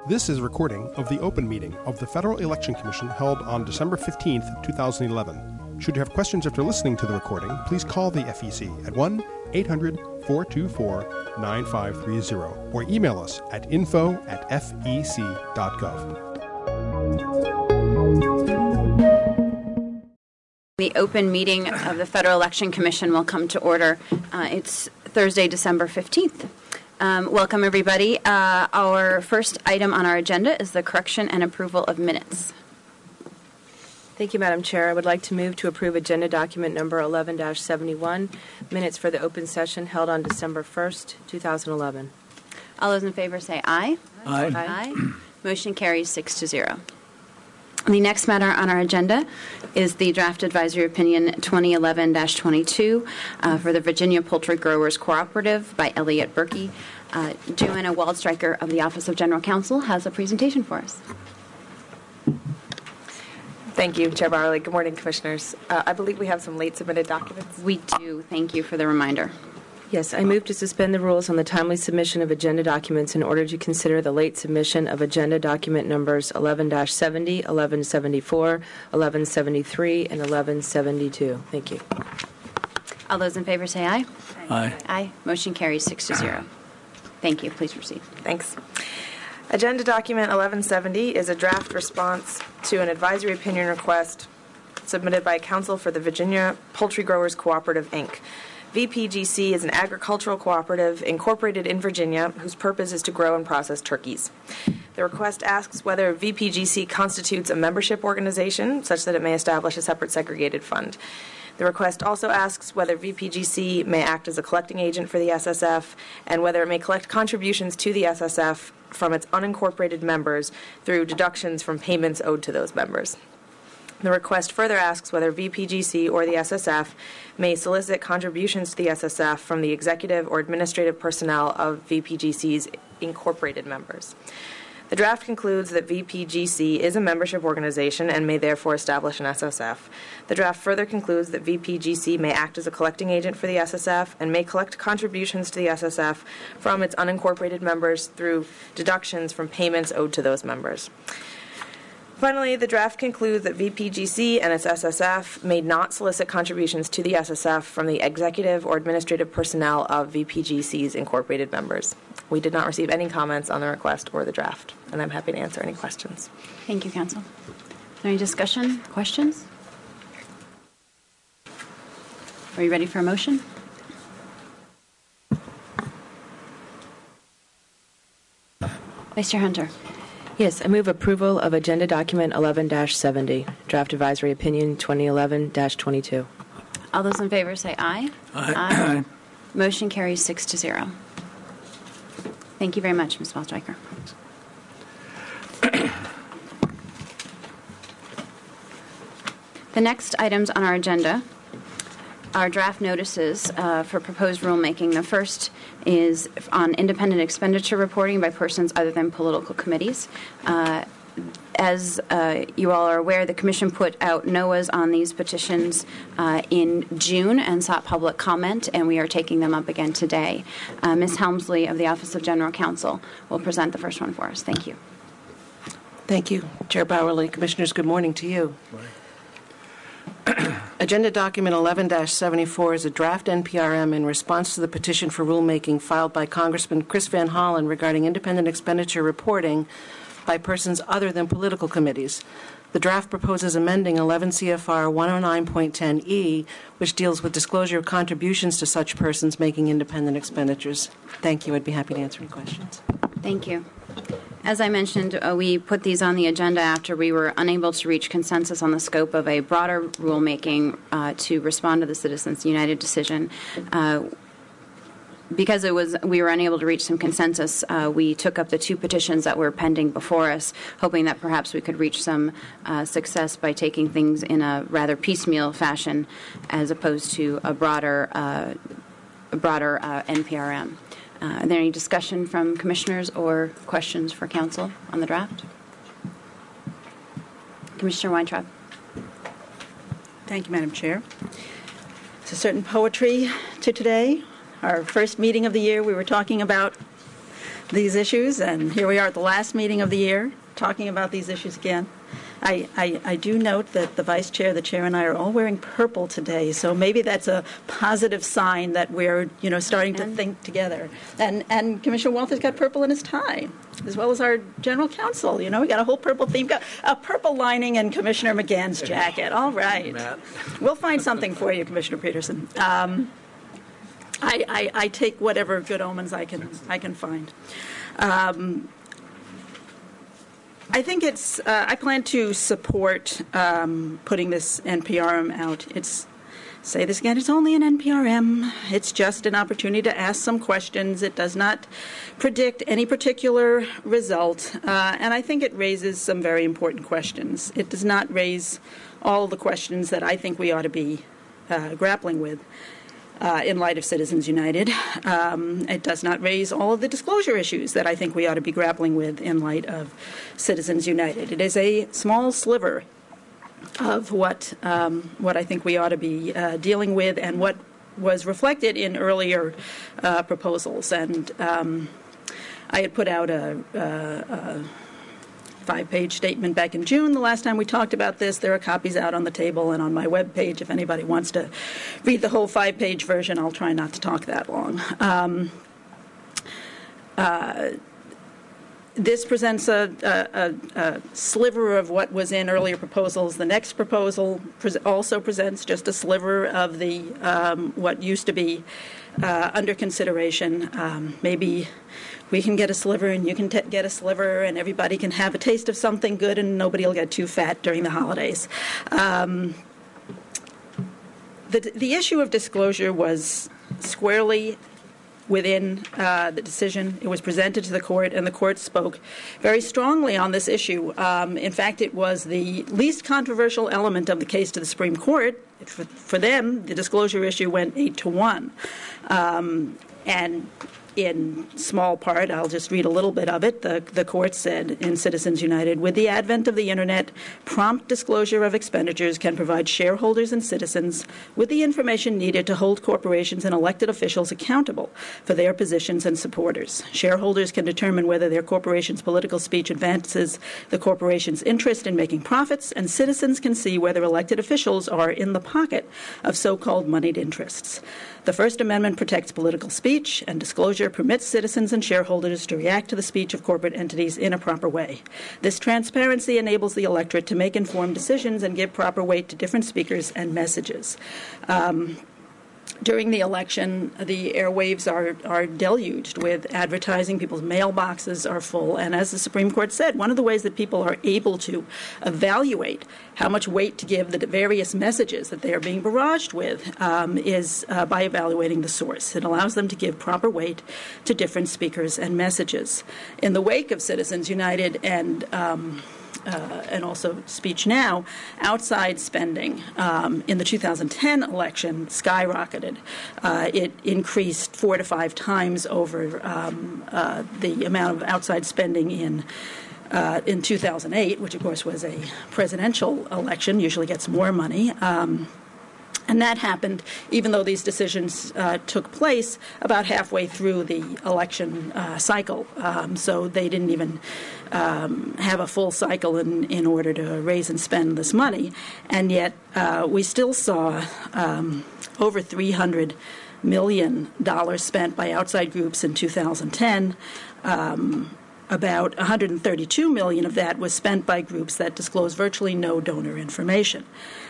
This is a recording of the open meeting of the Federal Election Commission held on December 15th, 2011. Should you have questions after listening to the recording, please call the FEC at 1-800-424-9530 or email us at info@fec.gov. The open meeting of the Federal Election Commission will come to order. It's Thursday, December 15th. Welcome, everybody. Our first item on our agenda is the correction and approval of minutes. Thank you, Madam Chair. I would like to move to approve agenda document number 11-71, minutes for the open session held on December 1st, 2011. All those in favor say aye. Aye. Aye. Motion carries 6-0. The next matter on our agenda is the draft advisory opinion 2011-22 for the Virginia Poultry Growers Cooperative by Elliot Berkey. Joanna Waldstreicher of the Office of General Counsel has a presentation for us. Thank you, Chair Barley. Good morning, Commissioners. I believe we have some late submitted documents. We do. Thank you for the reminder. Yes, I move to suspend the rules on the timely submission of agenda documents in order to consider the late submission of agenda document numbers 11-70, 11-74, 11-73, and 11-72. Thank you. All those in favor say aye. Aye. Aye. Motion carries 6-0. Thank you. Please proceed. Thanks. Agenda document 1170 is a draft response to an advisory opinion request submitted by counsel for the Virginia Poultry Growers Cooperative, Inc. VPGC is an agricultural cooperative incorporated in Virginia whose purpose is to grow and process turkeys. The request asks whether VPGC constitutes a membership organization such that it may establish a separate segregated fund. The request also asks whether VPGC may act as a collecting agent for the SSF and whether it may collect contributions to the SSF from its unincorporated members through deductions from payments owed to those members. The request further asks whether VPGC or the SSF may solicit contributions to the SSF from the executive or administrative personnel of VPGC's incorporated members. The draft concludes that VPGC is a membership organization and may therefore establish an SSF. The draft further concludes that VPGC may act as a collecting agent for the SSF and may collect contributions to the SSF from its unincorporated members through deductions from payments owed to those members. Finally, the draft concludes that VPGC and its SSF may not solicit contributions to the SSF from the executive or administrative personnel of VPGC's incorporated members. We did not receive any comments on the request or the draft, and I'm happy to answer any questions. Thank you, Counsel. Is there any discussion, questions? Are you ready for a motion? Vice Chair Hunter. Yes, I move approval of agenda document 11-70, draft advisory opinion 2011-22. All those in favor say aye. Aye. Aye. Motion carries 6-0. Thank you very much, Ms. Waldstreicher. The next items on our agenda are draft notices for proposed rulemaking. The first is on independent expenditure reporting by persons other than political committees. As you all are aware, the Commission put out NOAAs on these petitions in June and sought public comment, and we are taking them up again today. Ms. Helmsley of the Office of General Counsel will present the first one for us. Thank you. Thank you, Chair Bowerly. Commissioners, good morning to you. Agenda document 11-74 is a draft NPRM in response to the petition for rulemaking filed by Congressman Chris Van Hollen regarding independent expenditure reporting by persons other than political committees. The draft proposes amending 11 CFR 109.10e, which deals with disclosure of contributions to such persons making independent expenditures. Thank you. I'd be happy to answer any questions. Thank you. As I mentioned, we put these on the agenda after we were unable to reach consensus on the scope of a broader rulemaking to respond to the Citizens United decision. Because we were unable to reach some consensus, we took up the two petitions that were pending before us, hoping that perhaps we could reach some success by taking things in a rather piecemeal fashion as opposed to a broader NPRM. Are there any discussion from commissioners or questions for counsel on the draft? Commissioner Weintraub. Thank you, Madam Chair. There's a certain poetry to today. Our first meeting of the year, we were talking about these issues, and here we are at the last meeting of the year talking about these issues again. I do note that the vice chair, the chair, and I are all wearing purple today, so maybe that's a positive sign that we're, starting to think together. And Commissioner Walters got purple in his tie, as well as our general counsel. We got a whole purple theme, got a purple lining in Commissioner McGann's jacket. All right, Matt. We'll find something for you, Commissioner Peterson. I take whatever good omens I can find. I think I plan to support putting this NPRM out. Say this again, it's only an NPRM. It's just an opportunity to ask some questions. It does not predict any particular result, and I think it raises some very important questions. It does not raise all the questions that I think we ought to be grappling with. In light of Citizens United. It does not raise all of the disclosure issues that I think we ought to be grappling with in light of Citizens United. It is a small sliver of what I think we ought to be dealing with and what was reflected in earlier proposals. And I had put out a 5-page statement back in June. The last time we talked about this, there are copies out on the table and on my webpage. If anybody wants to read the whole 5-page version, I'll try not to talk that long. This presents a sliver of what was in earlier proposals. The next proposal also presents just a sliver of the what used to be under consideration. Maybe we can get a sliver and you can get a sliver and everybody can have a taste of something good and nobody will get too fat during the holidays. The issue of disclosure was squarely within the decision. It was presented to the court, and the court spoke very strongly on this issue. In fact, it was the least controversial element of the case to the Supreme Court. For them, the disclosure issue went 8-1. And in small part, I'll just read a little bit of it. The court said in Citizens United, with the advent of the Internet, prompt disclosure of expenditures can provide shareholders and citizens with the information needed to hold corporations and elected officials accountable for their positions and supporters. Shareholders can determine whether their corporation's political speech advances the corporation's interest in making profits, and citizens can see whether elected officials are in the pocket of so-called moneyed interests. The First Amendment protects political speech, and disclosure permits citizens and shareholders to react to the speech of corporate entities in a proper way. This transparency enables the electorate to make informed decisions and give proper weight to different speakers and messages. During the election, the airwaves are deluged with advertising. People's mailboxes are full. And as the Supreme Court said, one of the ways that people are able to evaluate how much weight to give the various messages that they are being barraged with is by evaluating the source. It allows them to give proper weight to different speakers and messages. In the wake of Citizens United and also Speech Now, outside spending in the 2010 election skyrocketed. It increased 4 to 5 times over the amount of outside spending in 2008, which of course was a presidential election, usually gets more money. And that happened even though these decisions took place about halfway through the election cycle. So they didn't even have a full cycle in order to raise and spend this money. And yet we still saw over $300 million spent by outside groups in 2010. About $132 million of that was spent by groups that disclose virtually no donor information.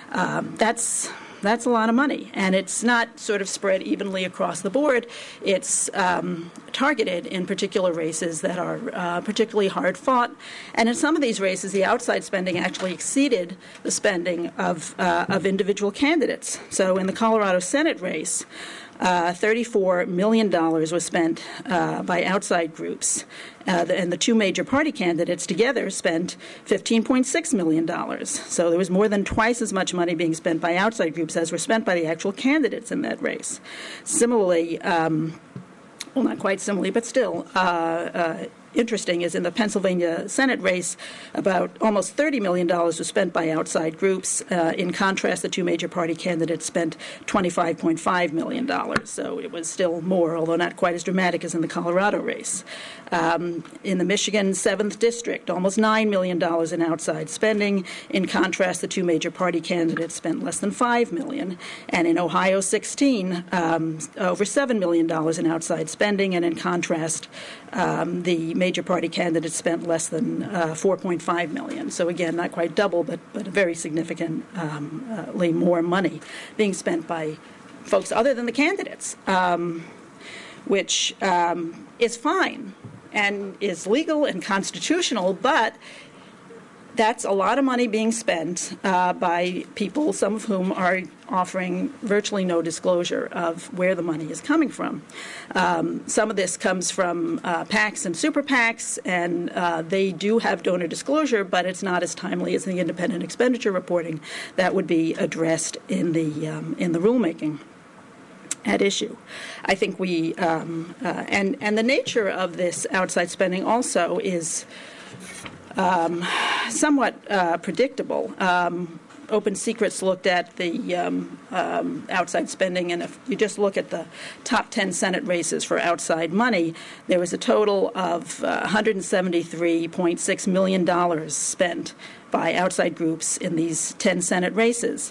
That's a lot of money, and it's not sort of spread evenly across the board. It's targeted in particular races that are particularly hard fought, and in some of these races, the outside spending actually exceeded the spending of individual candidates. So in the Colorado Senate race, $34 million was spent by outside groups, and the two major party candidates together spent $15.6 million. So there was more than twice as much money being spent by outside groups as were spent by the actual candidates in that race. Similarly, well, not quite similarly, but still, interesting is in the Pennsylvania Senate race, about almost $30 million was spent by outside groups. In contrast, the two major party candidates spent $25.5 million. So it was still more, although not quite as dramatic as in the Colorado race. In the Michigan 7th District, almost $9 million in outside spending. In contrast, the two major party candidates spent less than $5 million. And in Ohio 16, over $7 million in outside spending. And in contrast, the major party candidates spent less than $4.5 million. So again, not quite double, but very significantly more money being spent by folks other than the candidates, which is fine and is legal and constitutional, but that's a lot of money being spent by people, some of whom are offering virtually no disclosure of where the money is coming from. Some of this comes from PACs and super PACs, and they do have donor disclosure, but it's not as timely as the independent expenditure reporting that would be addressed in the rulemaking at issue. I think we and the nature of this outside spending also is somewhat predictable. Open Secrets looked at the outside spending, and if you just look at the top 10 Senate races for outside money, there was a total of $173.6 million spent by outside groups in these 10 Senate races.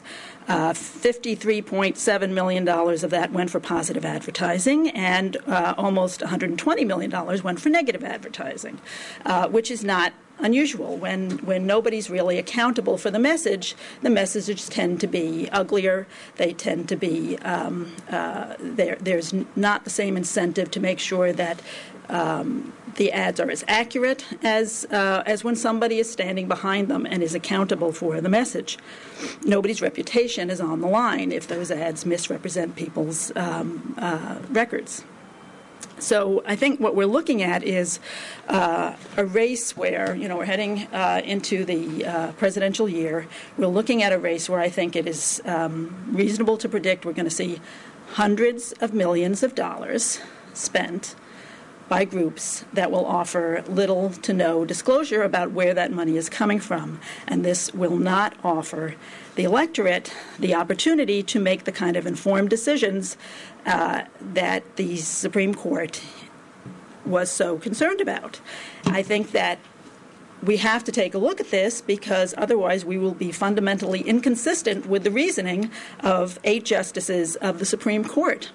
$53.7 million of that went for positive advertising, and almost $120 million went for negative advertising, which is not unusual. When nobody's really accountable for the messages tend to be uglier. They tend to be there's not the same incentive to make sure that the ads are as accurate as when somebody is standing behind them and is accountable for the message. Nobody's reputation is on the line if those ads misrepresent people's records. So I think what we're looking at is a race where, we're heading into the presidential year. We're looking at a race where I think it is reasonable to predict we're going to see hundreds of millions of dollars spent by groups that will offer little to no disclosure about where that money is coming from. And this will not offer the electorate the opportunity to make the kind of informed decisions that the Supreme Court was so concerned about. I think that we have to take a look at this because otherwise we will be fundamentally inconsistent with the reasoning of 8 justices of the Supreme Court.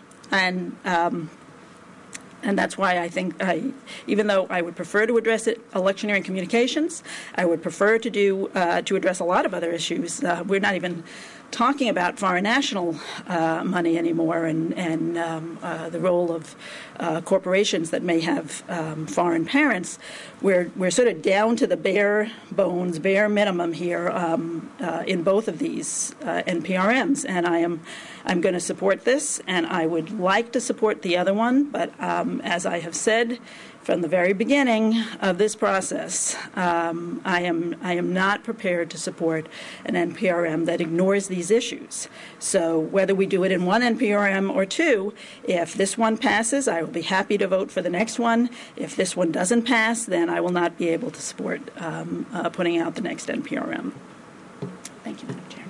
And that's why I think, even though I would prefer to address electioneering communications, I would prefer to address a lot of other issues. We're not even talking about foreign national money anymore, and the role of corporations that may have foreign parents. We're sort of down to the bare bones, bare minimum here in both of these NPRMs, and I'm going to support this, and I would like to support the other one, but as I have said from the very beginning of this process, I am not prepared to support an NPRM that ignores these issues. So whether we do it in one NPRM or two, if this one passes, I will be happy to vote for the next one. If this one doesn't pass, then I will not be able to support putting out the next NPRM. Thank you, Madam Chair.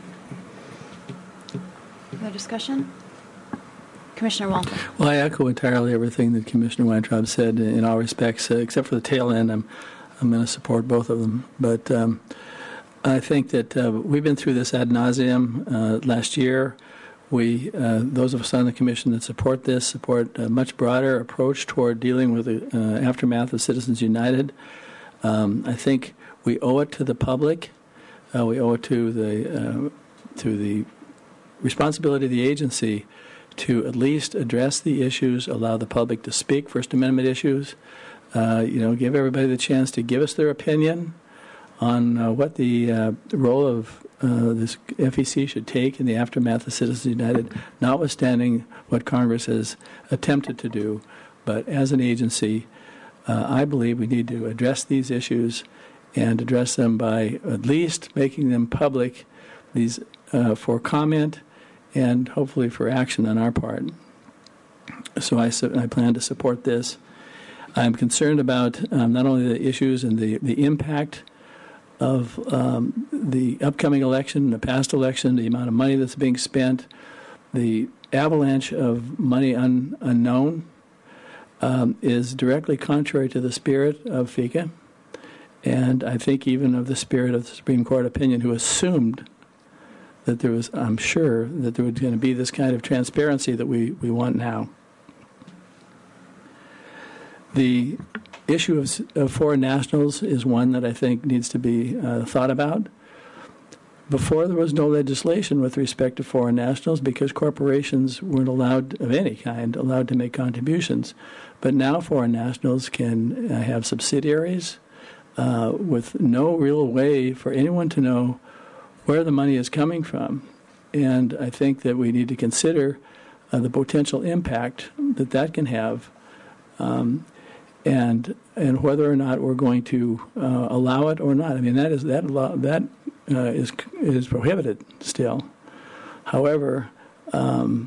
Other discussion? Commissioner Walter. Well, I echo entirely everything that Commissioner Weintraub said in all respects, except for the tail end. I'm going to support both of them. But I think that we've been through this ad nauseum last year. Those of us on the Commission that support this, support a much broader approach toward dealing with the aftermath of Citizens United. I think we owe it to the public. We owe it to the responsibility of the agency to at least address the issues, allow the public to speak First Amendment issues, give everybody the chance to give us their opinion on what the role of this FEC should take in the aftermath of Citizens United, notwithstanding what Congress has attempted to do. But as an agency, I believe we need to address these issues and address them by at least making them public, these for comment and hopefully for action on our part. So I plan to support this. I'm concerned about not only the issues and the impact of the upcoming election, the past election, the amount of money that's being spent, the avalanche of money unknown is directly contrary to the spirit of FECA, and I think even of the spirit of the Supreme Court opinion, who assumed that there was, I'm sure, that there was going to be this kind of transparency that we want now. The issue of foreign nationals is one that I think needs to be thought about. Before, there was no legislation with respect to foreign nationals because corporations weren't allowed, of any kind, allowed to make contributions. But now foreign nationals can have subsidiaries with no real way for anyone to know where the money is coming from. And I think that we need to consider the potential impact that can have, and whether or not we're going to allow it or not. I mean, that is prohibited still. However, how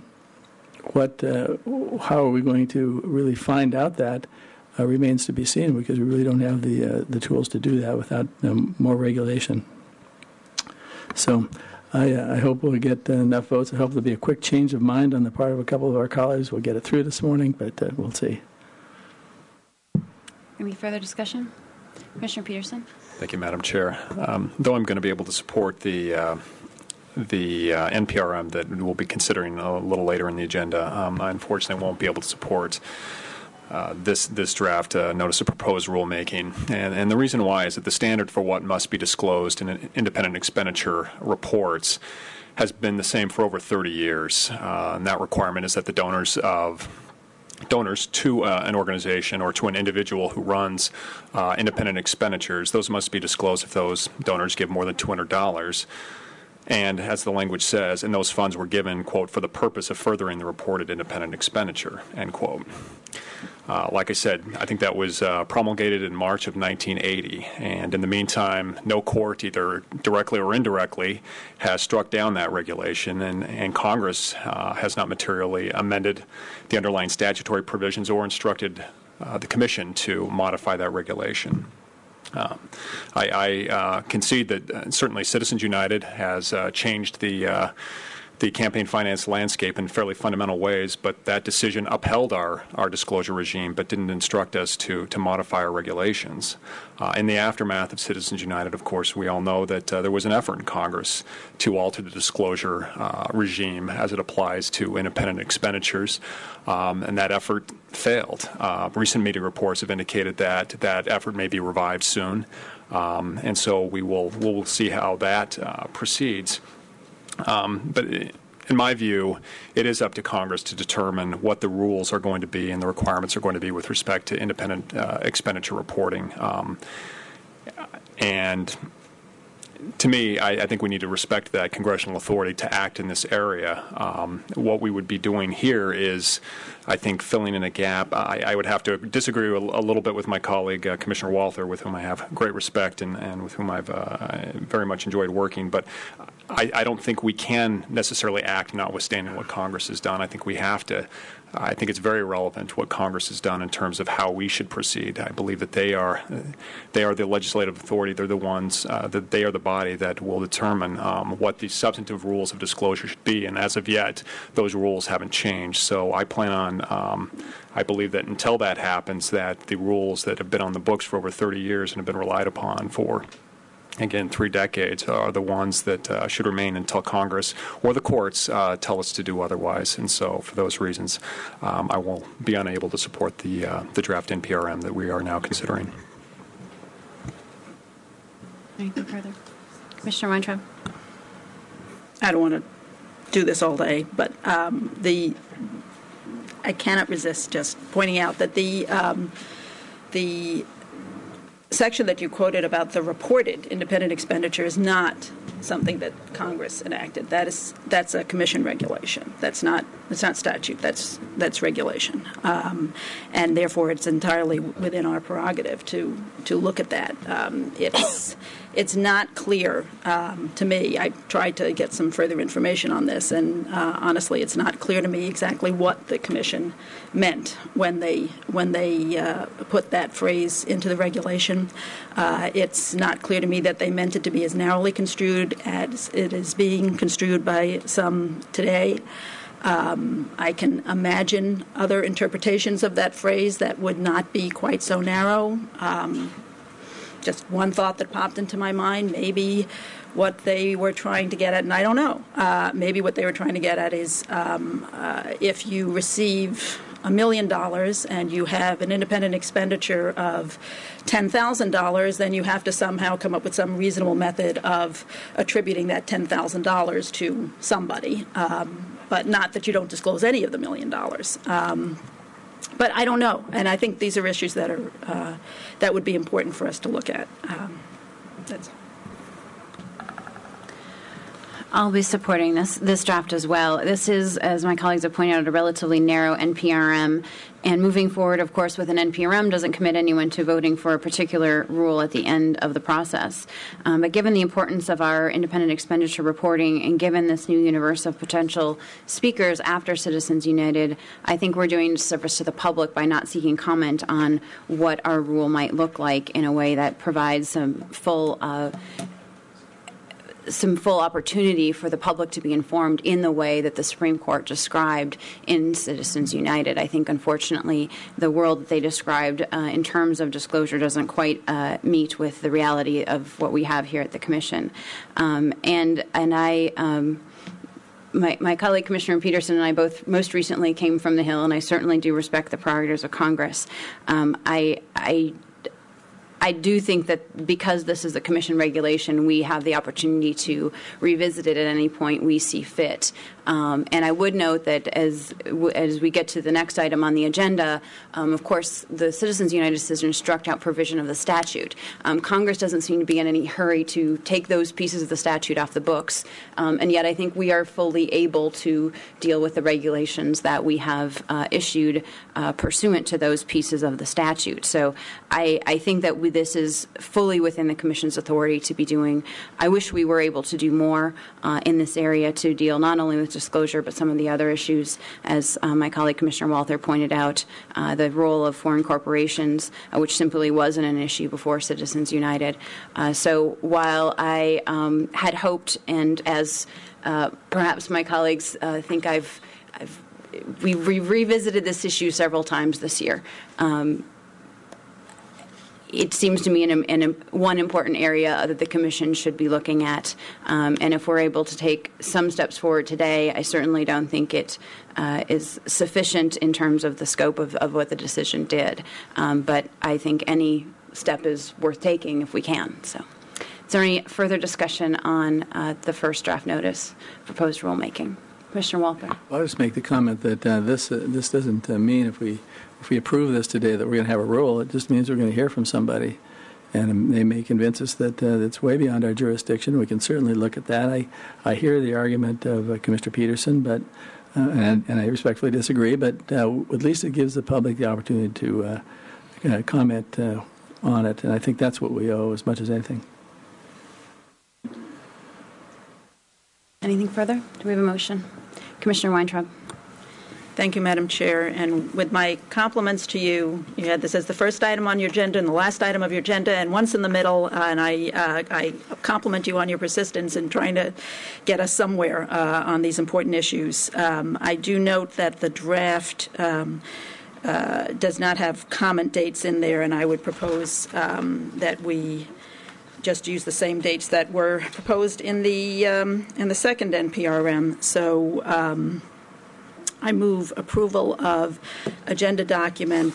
are we going to really find out that remains to be seen, because we really don't have the tools to do that without more regulation. So I hope we'll get enough votes. I hope there'll be a quick change of mind on the part of a couple of our colleagues. We'll get it through this morning, but we'll see. Any further discussion? Commissioner Peterson? Thank you, Madam Chair. Though I'm going to be able to support the NPRM that we'll be considering a little later in the agenda, I unfortunately won't be able to support this draft notice of proposed rulemaking. And the reason why is that the standard for what must be disclosed in independent expenditure reports has been the same for over 30 years. And that requirement is that the donors to an organization or to an individual who runs independent expenditures, those must be disclosed if those donors give more than $200. And as the language says, and those funds were given, quote, for the purpose of furthering the reported independent expenditure, end quote. Like I said, I think that was promulgated in March of 1980. And in the meantime, no court, either directly or indirectly, has struck down that regulation. And Congress has not materially amended the underlying statutory provisions or instructed the Commission to modify that regulation. I concede that certainly Citizens United has changed the campaign finance landscape in fairly fundamental ways, but that decision upheld our disclosure regime but didn't instruct us to modify our regulations. In the aftermath of Citizens United, of course, we all know that there was an effort in Congress to alter the disclosure regime as it applies to independent expenditures, and that effort failed. Recent media reports have indicated that that effort may be revived soon, and so we'll see how that proceeds. But in my view, it is up to Congress to determine what the rules are going to be and the requirements are going to be with respect to independent expenditure reporting. And to me, I think we need to respect that congressional authority to act in this area. What we would be doing here is, I think, filling in a gap. I would have to disagree a little bit with my colleague, Commissioner Walther, with whom I have great respect and with whom I've very much enjoyed working. But I don't think we can necessarily act notwithstanding what Congress has done. I think we have to. I think it's very relevant what Congress has done in terms of how we should proceed. I believe that they are the legislative authority. They're the ones that they are the body that will determine what the substantive rules of disclosure should be. And as of yet, those rules haven't changed. So I plan on. I believe that until that happens, that the rules that have been on the books for over 30 years and have been relied upon for, again, 3 decades are the ones that should remain until Congress or the courts tell us to do otherwise. And so for those reasons, I will be unable to support the draft NPRM that we are now considering. Anything further? Commissioner Weintraub? I don't want to do this all day, but I cannot resist just pointing out that the section that you quoted about the reported independent expenditure is not something that Congress enacted. That's a commission regulation. That's not statute. That's regulation, and therefore it's entirely within our prerogative to look at that. It's not clear to me. I tried to get some further information on this, and honestly, it's not clear to me exactly what the commission meant when they put that phrase into the regulation. It's not clear to me that they meant it to be as narrowly construed as it is being construed by some today. I can imagine other interpretations of that phrase that would not be quite so narrow. Just one thought that popped into my mind, maybe what they were trying to get at, and I don't know, maybe what they were trying to get at is if you receive $1 million and you have an independent expenditure of $10,000, then you have to somehow come up with some reasonable method of attributing that $10,000 to somebody, but not that you don't disclose any of the $1 million. But I don't know, and I think these are issues that are that would be important for us to look at. That's I'll be supporting this draft as well. This is, as my colleagues have pointed out, a relatively narrow NPRM. And moving forward, of course, with an NPRM doesn't commit anyone to voting for a particular rule at the end of the process. But given the importance of our independent expenditure reporting and given this new universe of potential speakers after Citizens United, I think we're doing service to the public by not seeking comment on what our rule might look like in a way that provides some full opportunity for the public to be informed in the way that the Supreme Court described in Citizens United. I think, unfortunately, the world that they described in terms of disclosure doesn't quite meet with the reality of what we have here at the Commission. My colleague, Commissioner Peterson, and I both most recently came from the Hill, and I certainly do respect the prerogatives of Congress. I do think that because this is a commission regulation, we have the opportunity to revisit it at any point we see fit. And I would note that as we get to the next item on the agenda, of course, the Citizens United decision struck out provision of the statute. Congress doesn't seem to be in any hurry to take those pieces of the statute off the books, and yet I think we are fully able to deal with the regulations that we have issued pursuant to those pieces of the statute. So I think that this is fully within the Commission's authority to be doing. I wish we were able to do more in this area to deal not only with disclosure but some of the other issues, as my colleague Commissioner Walther pointed out, the role of foreign corporations, which simply wasn't an issue before Citizens United. So while I had hoped, and as perhaps my colleagues think we've revisited this issue several times this year. It seems to me in one important area that the Commission should be looking at. And if we're able to take some steps forward today, I certainly don't think it is sufficient in terms of the scope of what the decision did. But I think any step is worth taking if we can. So, is there any further discussion on the first draft notice, proposed rulemaking? Commissioner Walther. Well, I'll just make the comment that this doesn't mean if we approve this today that we're going to have a rule. It just means we're going to hear from somebody, and they may convince us that it's way beyond our jurisdiction. We can certainly look at that. I hear the argument of Commissioner Peterson, but and I respectfully disagree. But at least it gives the public the opportunity to comment on it, and I think that's what we owe as much as anything. Anything further? Do we have a motion? Commissioner Weintraub. Thank you, Madam Chair. And with my compliments to you, you had this as the first item on your agenda and the last item of your agenda and once in the middle, and I compliment you on your persistence in trying to get us somewhere on these important issues. I do note that the draft does not have comment dates in there, and I would propose that we just use the same dates that were proposed in the second NPRM. So I move approval of agenda document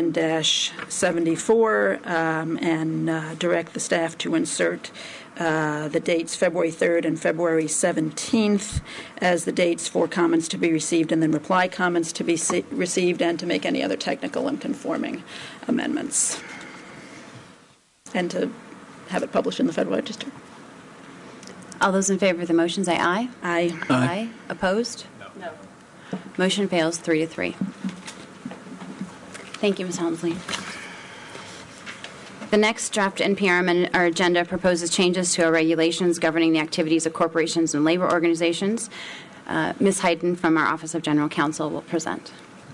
11-74 and direct the staff to insert the dates February 3rd and February 17th as the dates for comments to be received and then reply comments to be received, and to make any other technical and conforming amendments. and to have it published in the Federal Register. All those in favor of the motion say aye. Aye. Aye. Opposed? No. Motion fails 3-3. Thank you, Ms. Helmsley. The next draft NPRM on our agenda proposes changes to our regulations governing the activities of corporations and labor organizations. Ms. Hayden from our Office of General Counsel will present.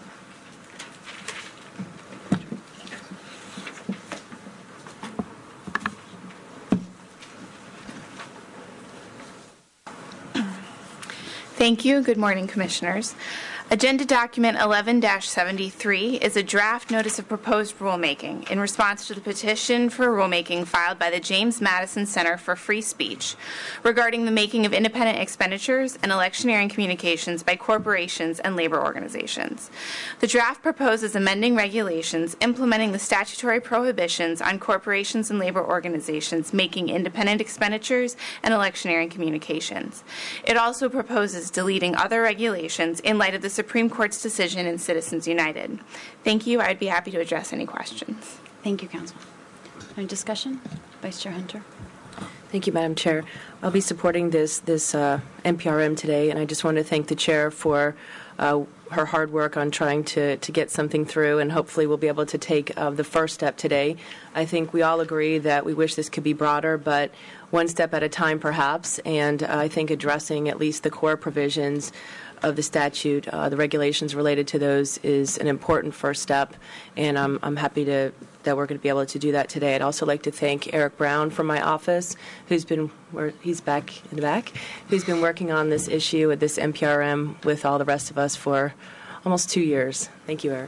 Thank you. Good morning, Commissioners. Agenda Document 11-73 is a draft notice of proposed rulemaking in response to the petition for rulemaking filed by the James Madison Center for Free Speech regarding the making of independent expenditures and electioneering communications by corporations and labor organizations. The draft proposes amending regulations implementing the statutory prohibitions on corporations and labor organizations making independent expenditures and electioneering communications. It also proposes deleting other regulations in light of the Supreme Court's decision in Citizens United. Thank you. I'd be happy to address any questions. Thank you, Counsel. Any discussion? Vice Chair Hunter. Thank you, Madam Chair. I'll be supporting this NPRM today, and I just want to thank the Chair for her hard work on trying to get something through, and hopefully we'll be able to take the first step today. I think we all agree that we wish this could be broader, but one step at a time perhaps, and I think addressing at least the core provisions of the statute, the regulations related to those, is an important first step, and I'm happy that we're going to be able to do that today. I'd also like to thank Eric Brown from my office, he's back in the back, who's been working on this issue with this NPRM with all the rest of us for almost 2 years. Thank you, Eric.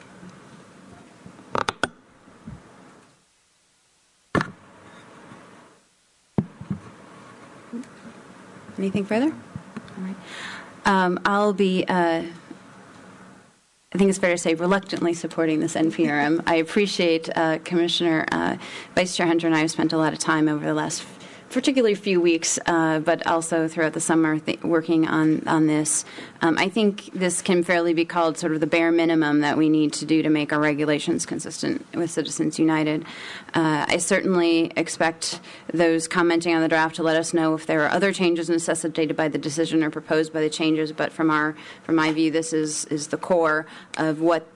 Anything further? All right. I'll be, I think it's fair to say, reluctantly supporting this NPRM. I appreciate Commissioner Vice Chair Hunter and I have spent a lot of time over the last particularly few weeks, but also throughout the summer working on this. I think this can fairly be called sort of the bare minimum that we need to do to make our regulations consistent with Citizens United. I certainly expect those commenting on the draft to let us know if there are other changes necessitated by the decision or proposed by the changes, but from my view, this is the core of what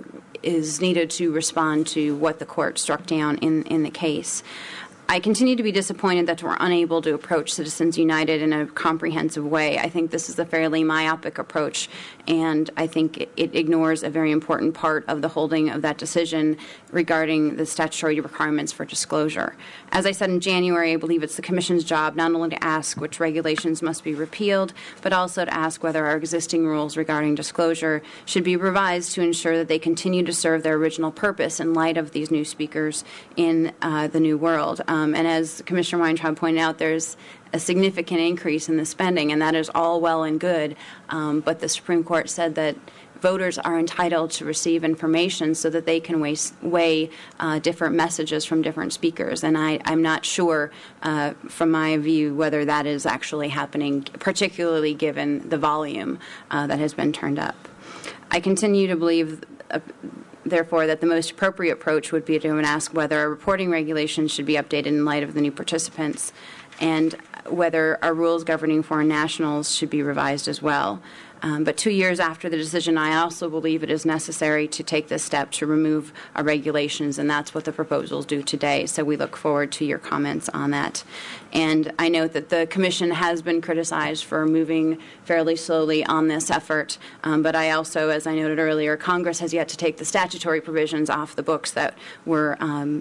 is needed to respond to what the court struck down in the case. I continue to be disappointed that we're unable to approach Citizens United in a comprehensive way. I think this is a fairly myopic approach, and I think it ignores a very important part of the holding of that decision regarding the statutory requirements for disclosure. As I said in January, I believe it's the Commission's job not only to ask which regulations must be repealed, but also to ask whether our existing rules regarding disclosure should be revised to ensure that they continue to serve their original purpose in light of these new speakers in the new world. And as Commissioner Weintraub pointed out, there's a significant increase in the spending, and that is all well and good. But the Supreme Court said that voters are entitled to receive information so that they can weigh different messages from different speakers. And I'm not sure, from my view, whether that is actually happening, particularly given the volume that has been turned up. I continue to believe therefore, that the most appropriate approach would be to ask whether our reporting regulations should be updated in light of the new participants and whether our rules governing foreign nationals should be revised as well. But 2 years after the decision, I also believe it is necessary to take this step to remove our regulations, and that's what the proposals do today. So we look forward to your comments on that. And I note that the Commission has been criticized for moving fairly slowly on this effort. But I also, as I noted earlier, Congress has yet to take the statutory provisions off the books that were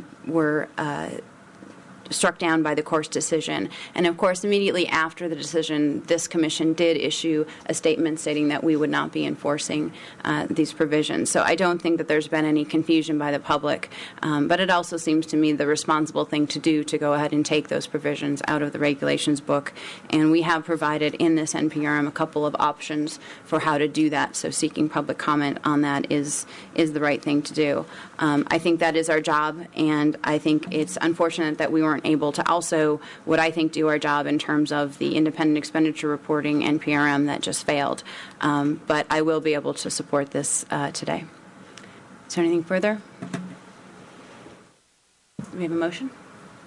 struck down by the court's decision. And of course, immediately after the decision, this commission did issue a statement stating that we would not be enforcing these provisions. So I don't think that there's been any confusion by the public, but it also seems to me the responsible thing to do to go ahead and take those provisions out of the regulations book. And we have provided in this NPRM a couple of options for how to do that. So seeking public comment on that is the right thing to do. I think that is our job, and I think it's unfortunate that we weren't able to also, what I think, do our job in terms of the independent expenditure reporting NPRM that just failed. But I will be able to support this today. Is there anything further? Do we have a motion?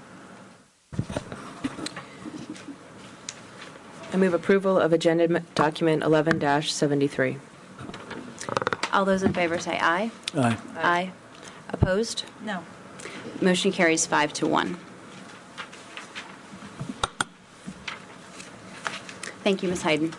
I move approval of Agenda Document 11-73. All those in favor say aye. Aye. Aye. Opposed? No. Motion carries 5-1. Thank you, Ms. Hayden.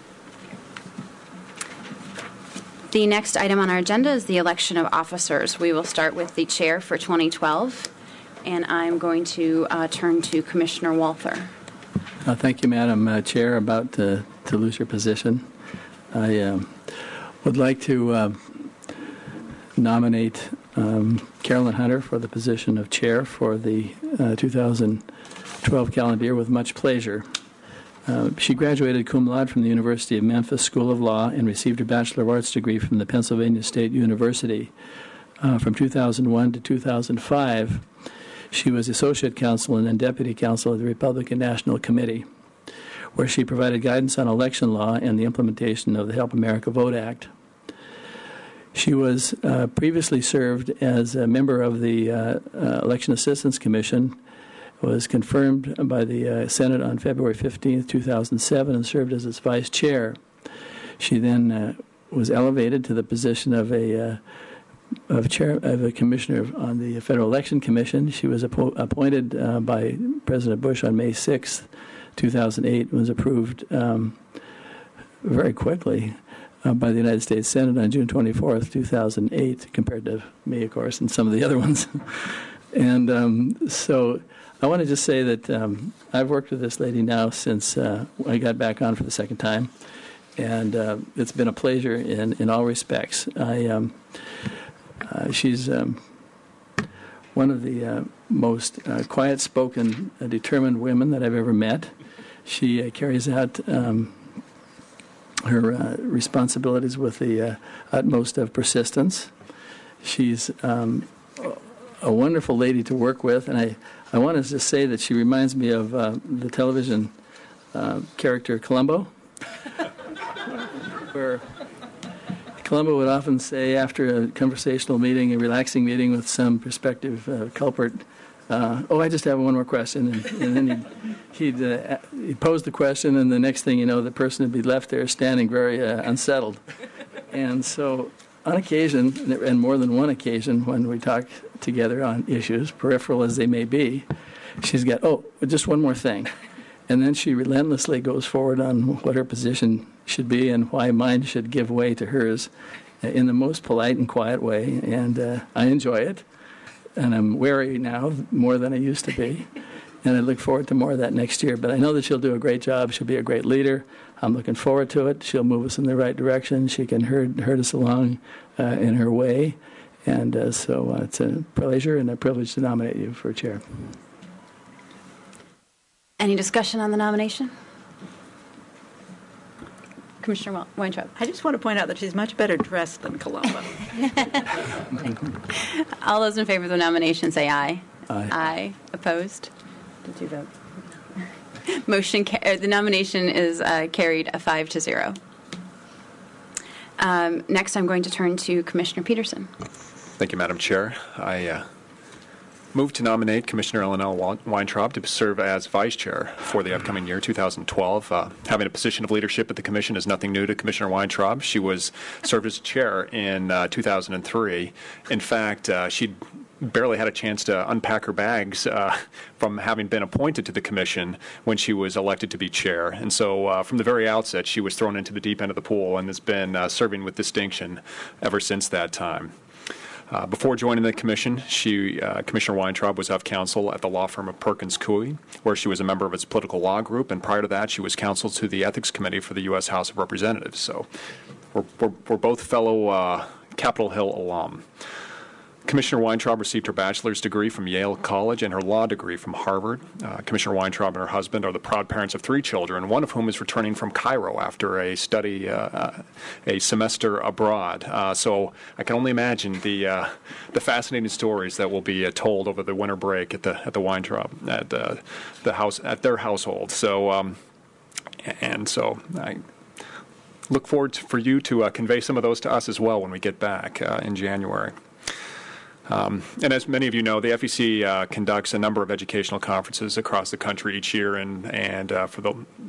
The next item on our agenda is the election of officers. We will start with the chair for 2012, and I'm going to turn to Commissioner Walther. Thank you, Madam Chair. About to lose your position. I would like to nominate Carolyn Hunter for the position of chair for the 2012 calendar year with much pleasure. She graduated cum laude from the University of Memphis School of Law and received her Bachelor of Arts degree from the Pennsylvania State University. From 2001 to 2005, she was Associate Counsel and then Deputy Counsel of the Republican National Committee, where she provided guidance on election law and the implementation of the Help America Vote Act. She was previously served as a member of the Election Assistance Commission, was confirmed by the Senate on February 15, 2007, and served as its vice chair. She then was elevated to the position of a commissioner on the Federal Election Commission. She was appointed by President Bush on May 6, 2008, and was approved very quickly by the United States Senate on June 24, 2008, compared to me, of course, and some of the other ones. And so I want to just say that I've worked with this lady now since I got back on for the second time, and it's been a pleasure in all respects. She's one of the most quiet-spoken, determined women that I've ever met. She carries out her responsibilities with the utmost of persistence. She's a wonderful lady to work with, and I want to just say that she reminds me of the television character Columbo, where Columbo would often say after a conversational meeting, a relaxing meeting with some prospective culprit, I just have one more question. And then he'd pose the question, and the next thing you know, the person would be left there standing very unsettled. And so on occasion, and more than one occasion, when we talk together on issues, peripheral as they may be, she's got, just one more thing. And then she relentlessly goes forward on what her position should be and why mine should give way to hers in the most polite and quiet way. And I enjoy it. And I'm wary now more than I used to be. And I look forward to more of that next year. But I know that she'll do a great job. She'll be a great leader. I'm looking forward to it. She'll move us in the right direction. She can herd us along in her way. And so it's a pleasure and a privilege to nominate you for chair. Any discussion on the nomination? Commissioner Weintraub. I just want to point out that she's much better dressed than Columbo. All those in favor of the nomination say aye. Aye. Aye. Opposed? Did you vote? The nomination is carried 5-0. Next, I'm going to turn to Commissioner Peterson. Thank you, Madam Chair. I move to nominate Commissioner Ellen L. Weintraub to serve as Vice Chair for the upcoming year, 2012. Having a position of leadership at the Commission is nothing new to Commissioner Weintraub. She served as Chair in 2003. In fact, she barely had a chance to unpack her bags from having been appointed to the Commission when she was elected to be Chair. And so from the very outset, she was thrown into the deep end of the pool and has been serving with distinction ever since that time. Before joining the Commission, Commissioner Weintraub was of counsel at the law firm of Perkins Coie, where she was a member of its political law group, and prior to that, she was counsel to the Ethics Committee for the U.S. House of Representatives. So we're both fellow Capitol Hill alum. Commissioner Weintraub received her bachelor's degree from Yale College and her law degree from Harvard. Commissioner Weintraub and her husband are the proud parents of 3 children, one of whom is returning from Cairo after a semester abroad. So I can only imagine the fascinating stories that will be told over the winter break at the Weintraub at their household. So so I look forward for you to convey some of those to us as well when we get back in January. And as many of you know, the FEC conducts a number of educational conferences across the country each year, and for the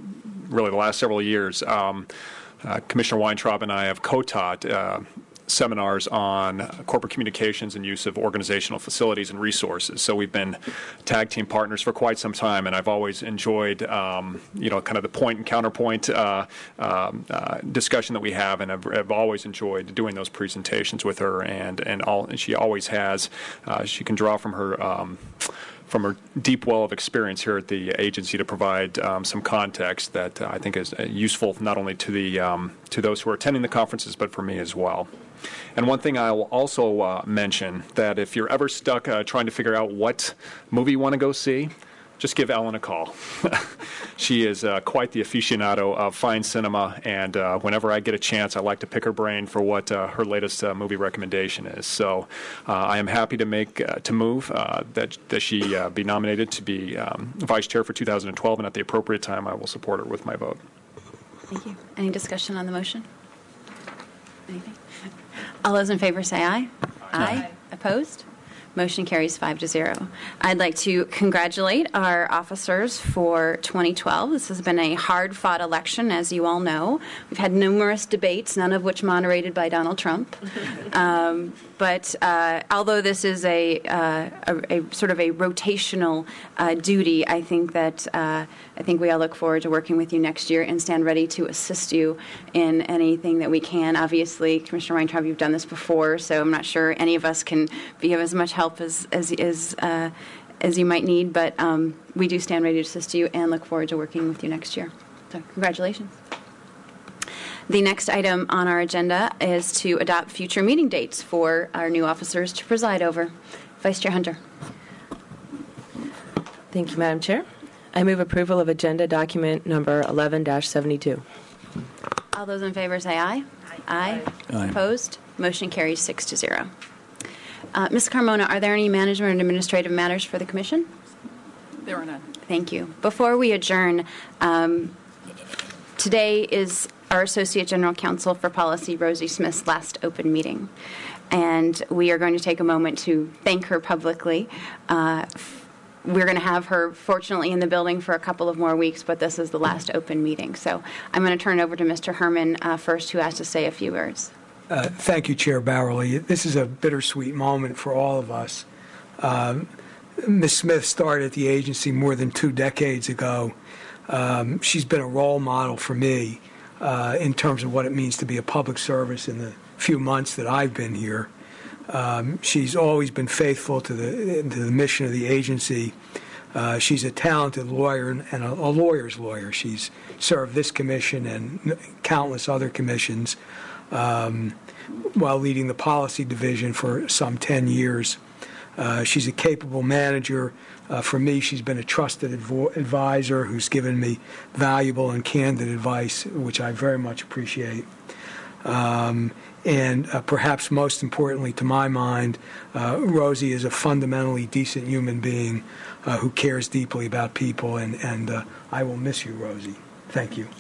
really the last several years, Commissioner Weintraub and I have co-taught seminars on corporate communications and use of organizational facilities and resources. So we've been tag team partners for quite some time, and I've always enjoyed, kind of the point and counterpoint discussion that we have, and I've always enjoyed doing those presentations with her, and she always has. She can draw from her deep well of experience here at the agency to provide some context that I think is useful not only to those who are attending the conferences, but for me as well. And one thing I will also mention, that if you're ever stuck trying to figure out what movie you want to go see, just give Ellen a call. She is quite the aficionado of fine cinema, and whenever I get a chance, I like to pick her brain for what her latest movie recommendation is. So I am happy to move that she be nominated to be vice chair for 2012, and at the appropriate time, I will support her with my vote. Thank you. Any discussion on the motion? Anything? All those in favor say aye. Aye. Opposed? Motion carries 5-0. I'd like to congratulate our officers for 2012. This has been a hard-fought election, as you all know. We've had numerous debates, none of which moderated by Donald Trump. But although this is a sort of a rotational duty, I think we all look forward to working with you next year and stand ready to assist you in anything that we can. Obviously, Commissioner Weintraub, you've done this before, so I'm not sure any of us can be of as much help as you might need, but we do stand ready to assist you and look forward to working with you next year. So congratulations. The next item on our agenda is to adopt future meeting dates for our new officers to preside over. Vice Chair Hunter. Thank you, Madam Chair. I move approval of agenda document number 11-72. All those in favor say aye. Aye. Aye. Opposed? Motion carries 6-0. Ms. Carmona, are there any management and administrative matters for the Commission? There are none. Thank you. Before we adjourn, today is our Associate General Counsel for Policy, Rosie Smith's last open meeting. And we are going to take a moment to thank her publicly. We're going to have her, fortunately, in the building for a couple of more weeks, but this is the last open meeting. So I'm going to turn it over to Mr. Herman first, who has to say a few words. Thank you, Chair Bowerly. This is a bittersweet moment for all of us. Ms. Smith started at the agency more than 2 decades ago. She's been a role model for me in terms of what it means to be a public service in the few months that I've been here. She's always been faithful to the mission of the agency. She's a talented lawyer and a lawyer's lawyer. She's served this commission and countless other commissions while leading the policy division for some 10 years. She's a capable manager. For me, she's been a trusted advisor who's given me valuable and candid advice, which I very much appreciate. And perhaps most importantly to my mind, Rosie is a fundamentally decent human being who cares deeply about people, and I will miss you, Rosie. Thank you.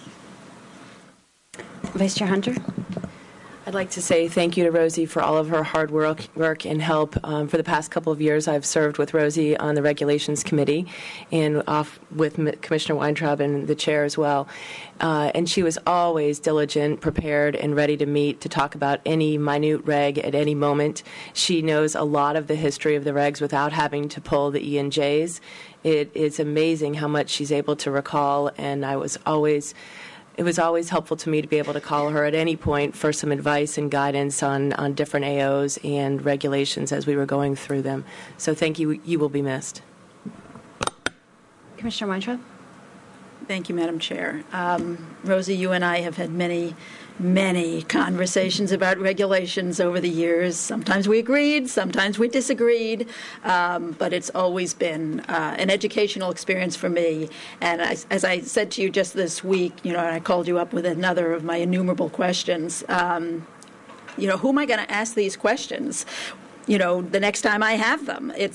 Vice Chair Hunter. I'd like to say thank you to Rosie for all of her hard work and help. For the past couple of years, I've served with Rosie on the Regulations Committee and with Commissioner Weintraub and the chair as well. And she was always diligent, prepared, and ready to meet to talk about any minute reg at any moment. She knows a lot of the history of the regs without having to pull the E&Js. It is amazing how much she's able to recall, and it was always helpful to me to be able to call her at any point for some advice and guidance on different AOs and regulations as we were going through them. So thank you. You will be missed. Commissioner Weintraub. Thank you, Madam Chair. Rosie, you and I have had many conversations about regulations over the years. Sometimes we agreed, sometimes we disagreed, but it's always been an educational experience for me. And as I said to you just this week, and I called you up with another of my innumerable questions, who am I going to ask these questions? the next time I have them. It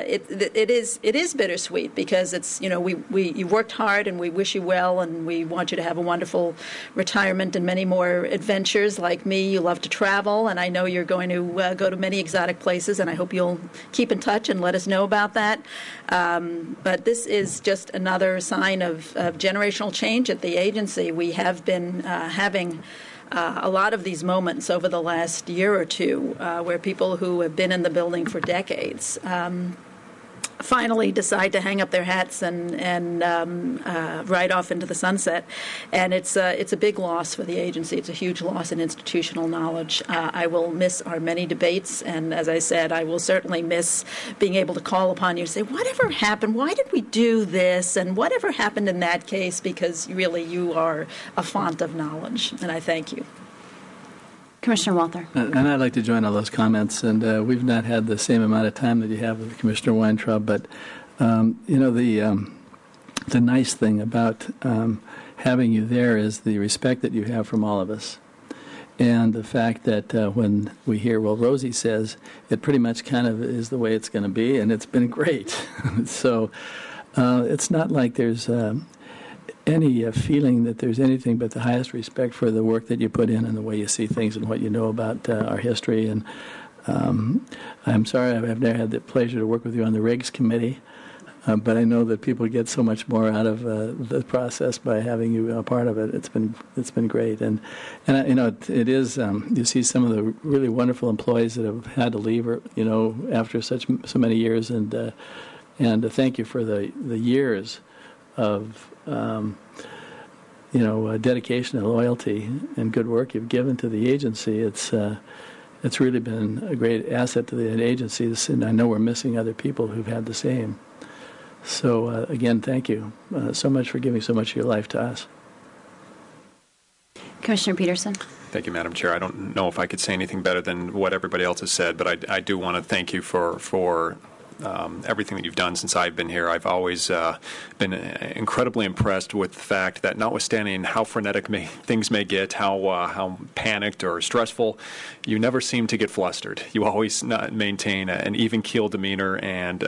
is bittersweet because it's you've worked hard and we wish you well and we want you to have a wonderful retirement and many more adventures. Like me, you love to travel, and I know you're going to go to many exotic places, and I hope you'll keep in touch and let us know about that. But this is just another sign of generational change at the agency. We have been having a lot of these moments over the last year or two where people who have been in the building for decades finally decide to hang up their hats and ride off into the sunset. And it's a big loss for the agency. It's a huge loss in institutional knowledge. I will miss our many debates, and as I said, I will certainly miss being able to call upon you and say, whatever happened? Why did we do this? And whatever happened in that case? Because really you are a font of knowledge, and I thank you. Commissioner Walther. And I'd like to join all those comments. And we've not had the same amount of time that you have with Commissioner Weintraub, but the nice thing about having you there is the respect that you have from all of us, and the fact that when we hear, well, Rosie says, it pretty much kind of is the way it's going to be, and it's been great. So it's not like there's any feeling that there's anything but the highest respect for the work that you put in and the way you see things and what you know about our history. And I'm sorry I've never had the pleasure to work with you on the Regs Committee, but I know that people get so much more out of the process by having you a part of it. It's been great, and it is. You see some of the really wonderful employees that have had to leave, after so many years, and thank you for the years of dedication and loyalty and good work you've given to the agency. It's really been a great asset to the agency, and I know we're missing other people who've had the same. So again, thank you so much for giving so much of your life to us. Commissioner Peterson. Thank you, Madam Chair. I don't know if I could say anything better than what everybody else has said, but I do want to thank you for everything that you've done since I've been here. I've always been incredibly impressed with the fact that, notwithstanding how frenetic things may get, how panicked or stressful, you never seem to get flustered. You always maintain an even keel demeanor and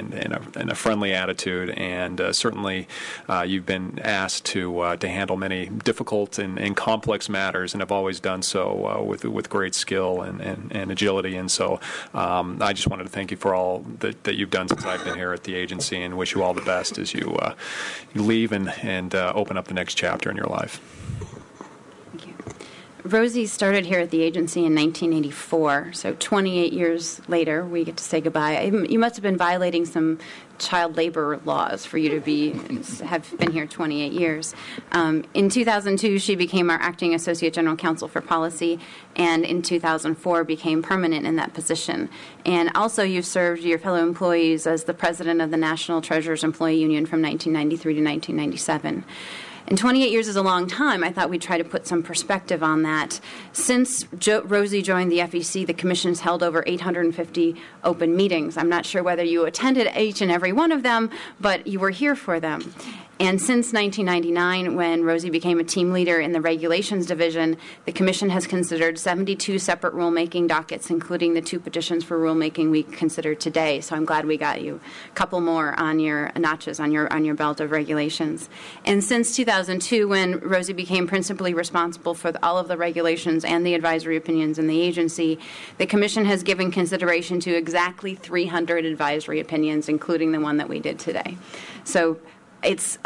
a friendly attitude. And certainly, you've been asked to handle many difficult and complex matters, and have always done so with great skill and agility. And so, I just wanted to thank you for all that you've done since I've been here at the agency, and wish you all the best as you leave and open up the next chapter in your life. Thank you. Rosie started here at the agency in 1984, so 28 years later, we get to say goodbye. You must have been violating some child labor laws for you to have been here 28 years. In 2002, she became our acting associate general counsel for policy, and in 2004 became permanent in that position. And also, you've served your fellow employees as the president of the National Treasurers Employee Union from 1993 to 1997. And 28 years is a long time. I thought we'd try to put some perspective on that. Since Rosie joined the FEC, the Commission has held over 850 open meetings. I'm not sure whether you attended each and every one of them, but you were here for them. And since 1999, when Rosie became a team leader in the Regulations Division, the Commission has considered 72 separate rulemaking dockets, including the 2 petitions for rulemaking we considered today. So I'm glad we got you a couple more on your notches on your belt of regulations. And since 2002, when Rosie became principally responsible for all of the regulations and the advisory opinions in the agency, the Commission has given consideration to exactly 300 advisory opinions, including the one that we did today. So it's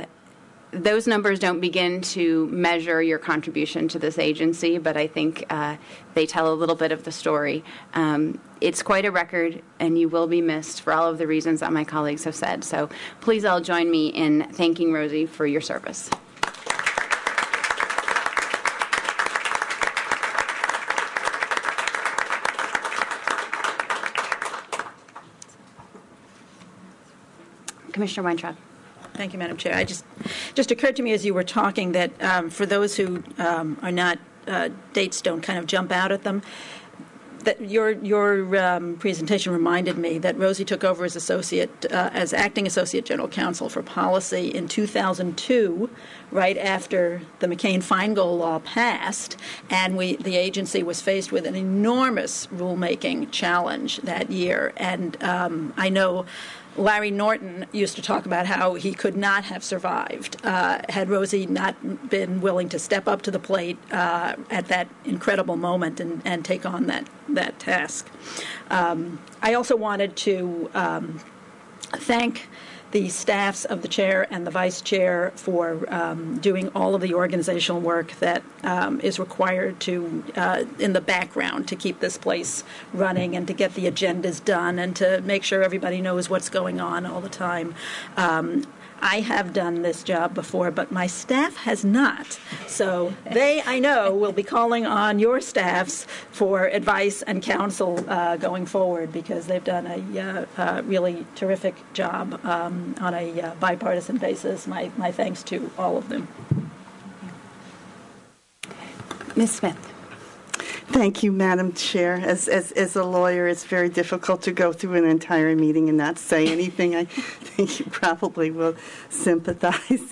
those numbers don't begin to measure your contribution to this agency, but I think they tell a little bit of the story. It's quite a record, and you will be missed for all of the reasons that my colleagues have said. So please all join me in thanking Rosie for your service. Commissioner Weintraub. Thank you, Madam Chair. Just occurred to me as you were talking that for those who are not, dates don't kind of jump out at them, Your presentation reminded me that Rosie took over as acting associate general counsel for policy in 2002, right after the McCain-Feingold law passed, and the agency was faced with an enormous rulemaking challenge that year. And I know Larry Norton used to talk about how he could not have survived had Rosie not been willing to step up to the plate at that incredible moment and take on that task. I also wanted to thank the staffs of the chair and the vice chair for doing all of the organizational work that is required to in the background to keep this place running and to get the agendas done and to make sure everybody knows what's going on all the time. I have done this job before, but my staff has not. So they, I know, will be calling on your staffs for advice and counsel going forward, because they've done a really terrific job on a bipartisan basis. My thanks to all of them. Ms. Smith. Thank you, Madam Chair. As a lawyer, it's very difficult to go through an entire meeting and not say anything. I think you probably will sympathize.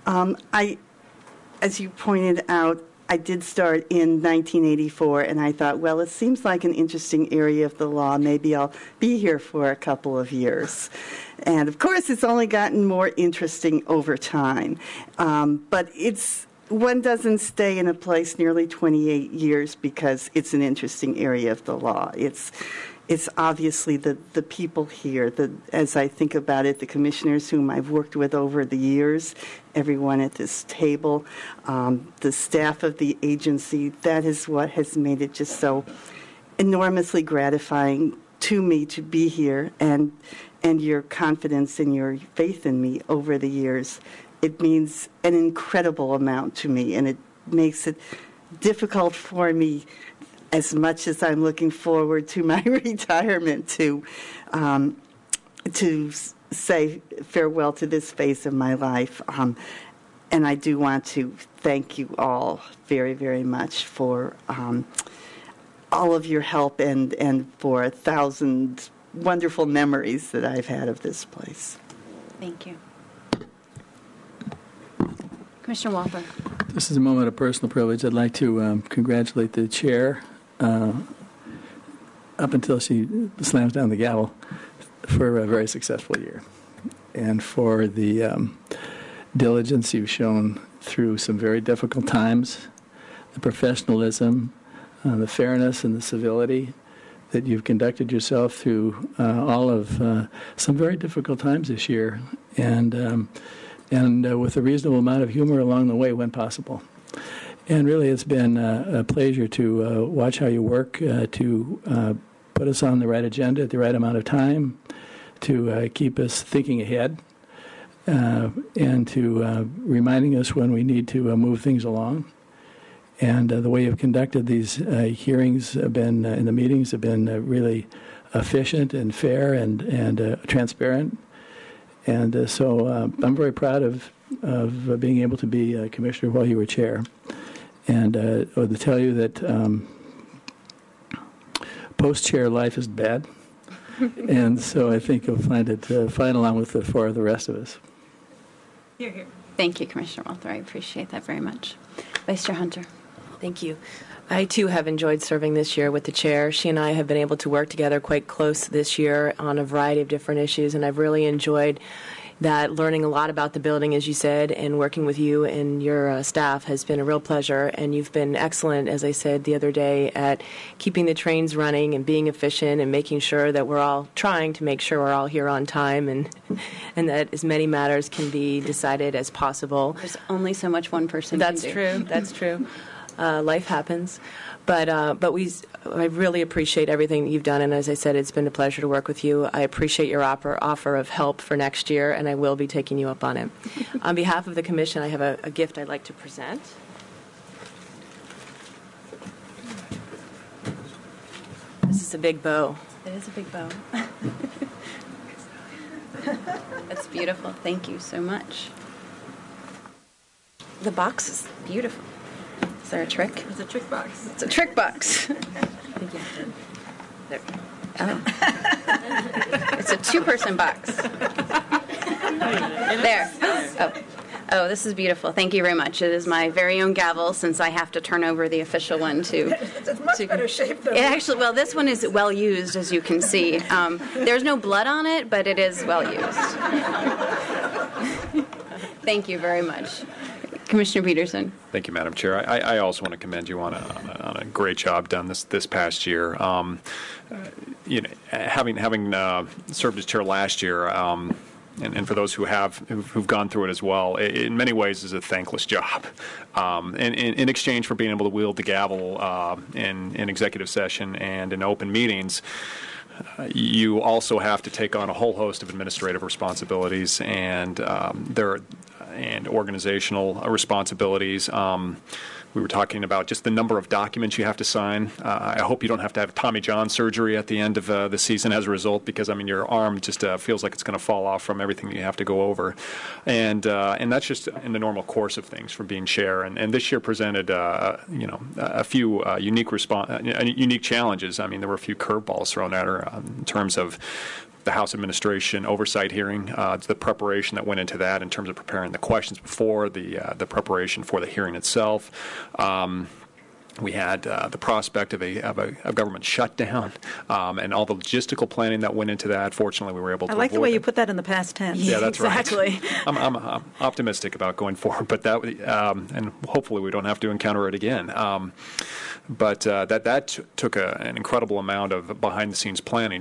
As you pointed out, I did start in 1984, and I thought, well, it seems like an interesting area of the law. Maybe I'll be here for a couple of years. And, of course, it's only gotten more interesting over time. But one doesn't stay in a place nearly 28 years because it's an interesting area of the law. It's obviously the people here, as I think about it, the commissioners whom I've worked with over the years, everyone at this table, the staff of the agency. That is what has made it just so enormously gratifying to me to be here, and your confidence and your faith in me over the years. It means an incredible amount to me, and it makes it difficult for me, as much as I'm looking forward to my retirement, to say farewell to this phase of my life. And I do want to thank you all very, very much for all of your help and for 1,000 wonderful memories that I've had of this place. Thank you. Commissioner Walther. This is a moment of personal privilege. I'd like to congratulate the chair, up until she slams down the gavel, for a very successful year, and for the diligence you've shown through some very difficult times, the professionalism, the fairness and the civility that you've conducted yourself through all of some very difficult times this year, and with a reasonable amount of humor along the way when possible. And really, it's been a pleasure to watch how you work to put us on the right agenda at the right amount of time, to keep us thinking ahead, and to reminding us when we need to move things along. And the way you've conducted these hearings have been, in the meetings, have been really efficient and fair and transparent. And so I'm very proud of being able to be a commissioner while you were chair. And to tell you that post-chair life is bad. And so I think you'll find it fine along with for the rest of us. Hear, hear. Thank you, Commissioner Walther. I appreciate that very much. Vice Chair Hunter. Thank you. I, too, have enjoyed serving this year with the chair. She and I have been able to work together quite close this year on a variety of different issues, and I've really enjoyed that, learning a lot about the building, as you said, and working with you and your staff has been a real pleasure. And you've been excellent, as I said the other day, at keeping the trains running and being efficient and making sure that we're all trying to make sure we're all here on time and that as many matters can be decided as possible. There's only so much one person That's can do. true. That's true. Life happens. But I really appreciate everything that you've done, and as I said, it's been a pleasure to work with you. I appreciate your offer of help for next year, and I will be taking you up on it. On behalf of the Commission, I have a gift I'd like to present. This is a big bow. It is a big bow. That's beautiful. Thank you so much. The box is beautiful. Is there a trick? It's a trick box. It's a trick box. There. Oh. It's a two-person box. There. Oh, this is beautiful. Thank you very much. It is my very own gavel, since I have to turn over the official one to... It's much better shape than... Well, this one is well used, as you can see. There's no blood on it, but it is well used. Thank you very much. Commissioner Peterson. Thank you, Madam Chair. I also want to commend you on a great job done this past year. Having served as chair last year, and for those who've gone through it as well, in many ways is a thankless job. And in exchange for being able to wield the gavel in executive session and in open meetings, you also have to take on a whole host of administrative responsibilities and organizational responsibilities. We were talking about just the number of documents you have to sign. I hope you don't have to have Tommy John surgery at the end of the season as a result, because your arm just feels like it's going to fall off from everything that you have to go over, and that's just in the normal course of things from being chair. And this year presented a few unique challenges. There were a few curveballs thrown at her in terms of the House Administration Oversight hearing, the preparation that went into that in terms of preparing the questions before, the preparation for the hearing itself. We had the prospect of a government shutdown and all the logistical planning that went into that. Fortunately, we were able to I like the way it. you put that in the past tense. Yeah, that's exactly. Right. I'm optimistic about going forward, but that and hopefully we don't have to encounter it again. But that took an incredible amount of behind-the-scenes planning,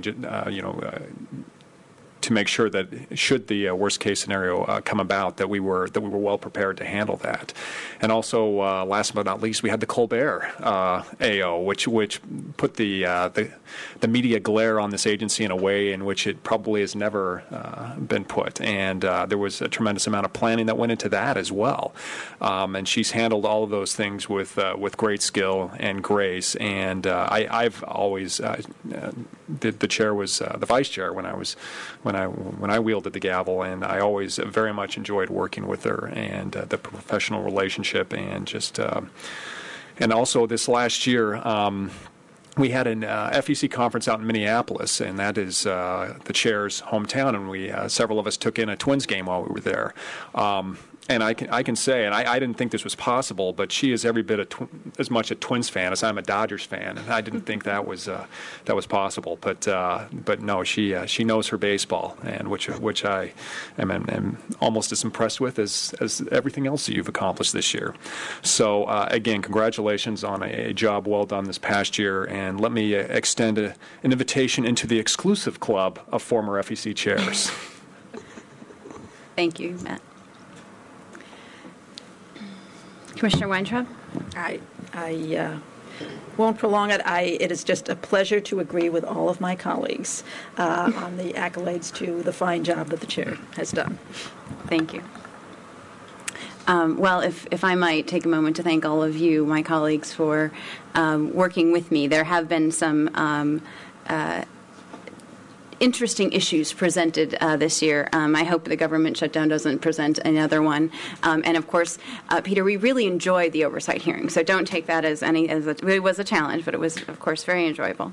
to make sure that should the worst case scenario come about, that we were well prepared to handle that. And also, last but not least, we had the Colbert AO, which put the media glare on this agency in a way in which it probably has never been put. And there was a tremendous amount of planning that went into that as well. And she's handled all of those things with great skill and grace. And I've always the chair was the vice chair when I wielded the gavel, and I always very much enjoyed working with her and the professional relationship, and just and also this last year we had an FEC conference out in Minneapolis, and that is the chair's hometown, and we several of us took in a Twins game while we were there. And I can say, and I didn't think this was possible, but she is every bit as much a Twins fan as I'm a Dodgers fan, and I didn't think that was possible. But no, she knows her baseball, and which I am almost as impressed with as everything else that you've accomplished this year. So again, congratulations on a job well done this past year, and let me extend an invitation into the exclusive club of former FEC chairs. Thank you, Matt. Commissioner Weintraub? I won't prolong it. It is just a pleasure to agree with all of my colleagues on the accolades to the fine job that the chair has done. Thank you. Well, if I might take a moment to thank all of you, my colleagues, for working with me. There have been some interesting issues presented this year. I hope the government shutdown doesn't present another one. And of course, Peter, we really enjoyed the oversight hearing, so don't take that as it was a challenge, but it was, of course, very enjoyable.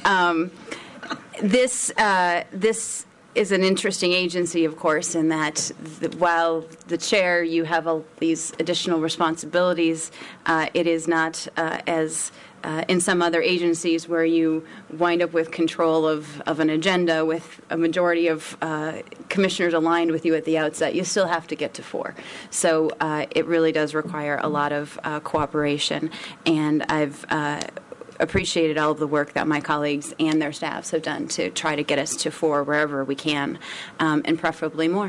This is an interesting agency, of course, in that while the chair, you have these additional responsibilities, it is not as in some other agencies where you wind up with control of an agenda with a majority of commissioners aligned with you at the outset. You still have to get to 4. So it really does require a lot of cooperation, and I've appreciated all of the work that my colleagues and their staffs have done to try to get us to 4 wherever we can, and preferably more.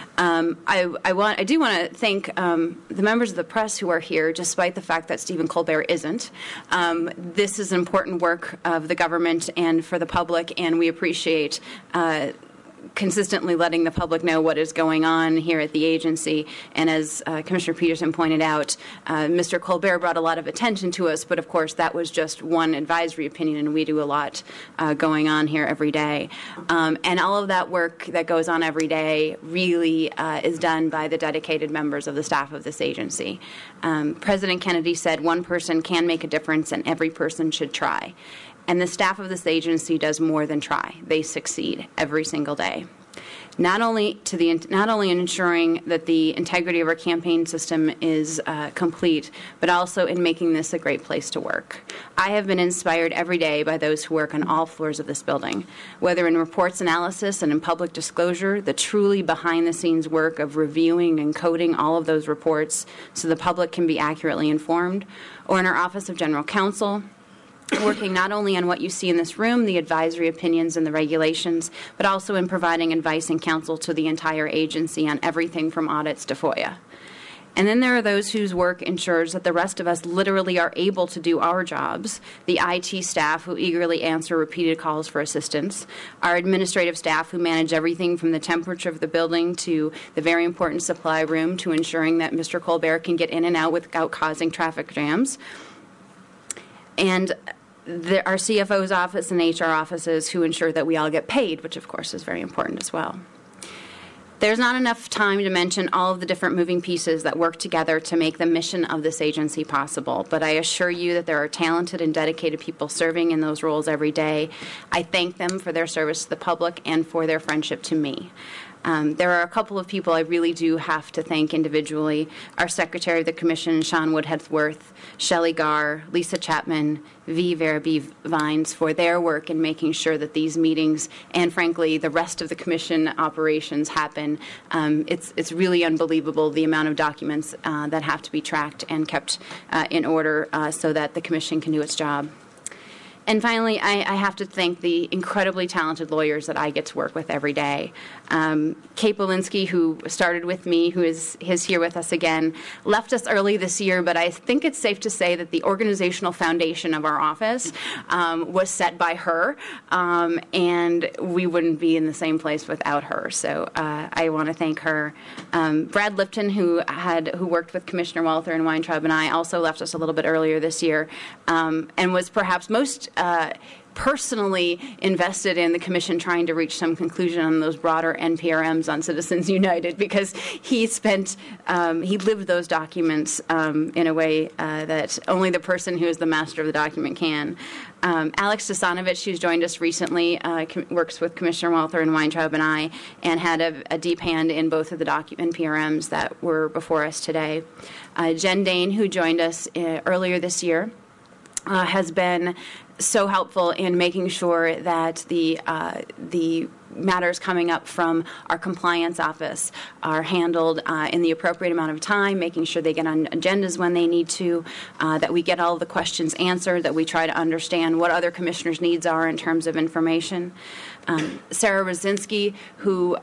I do want to thank the members of the press who are here, despite the fact that Stephen Colbert isn't. This is important work of the government and for the public, and we appreciate consistently letting the public know what is going on here at the agency. And as Commissioner Peterson pointed out, Mr. Colbert brought a lot of attention to us, but of course that was just one advisory opinion, and we do a lot going on here every day. And all of that work that goes on every day really is done by the dedicated members of the staff of this agency. President Kennedy said one person can make a difference and every person should try. And the staff of this agency does more than try. They succeed every single day. Not only in ensuring that the integrity of our campaign system is complete, but also in making this a great place to work. I have been inspired every day by those who work on all floors of this building, whether in reports analysis and in public disclosure, the truly behind-the-scenes work of reviewing and coding all of those reports so the public can be accurately informed, or in our Office of General Counsel, working not only on what you see in this room, the advisory opinions and the regulations, but also in providing advice and counsel to the entire agency on everything from audits to FOIA. And then there are those whose work ensures that the rest of us literally are able to do our jobs, the IT staff who eagerly answer repeated calls for assistance, our administrative staff who manage everything from the temperature of the building to the very important supply room to ensuring that Mr. Colbert can get in and out without causing traffic jams, and our CFO's office and HR offices who ensure that we all get paid, which of course is very important as well. There's not enough time to mention all of the different moving pieces that work together to make the mission of this agency possible, but I assure you that there are talented and dedicated people serving in those roles every day. I thank them for their service to the public and for their friendship to me. There are a couple of people I really do have to thank individually. Our Secretary of the Commission, Sean Woodheadsworth, Shelley Garr, Lisa Chapman, V. Verabee Vines for their work in making sure that these meetings and, frankly, the rest of the Commission operations happen. It's really unbelievable the amount of documents that have to be tracked and kept in order so that the Commission can do its job. And finally, I have to thank the incredibly talented lawyers that I get to work with every day. Kate Belinsky, who started with me, who is here with us again, left us early this year, but I think it's safe to say that the organizational foundation of our office was set by her, and we wouldn't be in the same place without her. So I want to thank her. Brad Lipton, who worked with Commissioner Walther and Weintraub and I, also left us a little bit earlier this year, and was perhaps most personally invested in the Commission trying to reach some conclusion on those broader NPRMs on Citizens United, because he lived those documents in a way that only the person who is the master of the document can. Alex Stasanovich, who's joined us recently, works with Commissioner Walther and Weintraub and I, and had a deep hand in both of the NPRMs that were before us today. Jen Dane, who joined us earlier this year, has been so helpful in making sure that the matters coming up from our compliance office are handled in the appropriate amount of time, making sure they get on agendas when they need to, that we get all of the questions answered, that we try to understand what other commissioners' needs are in terms of information. Sarah Rosinski, who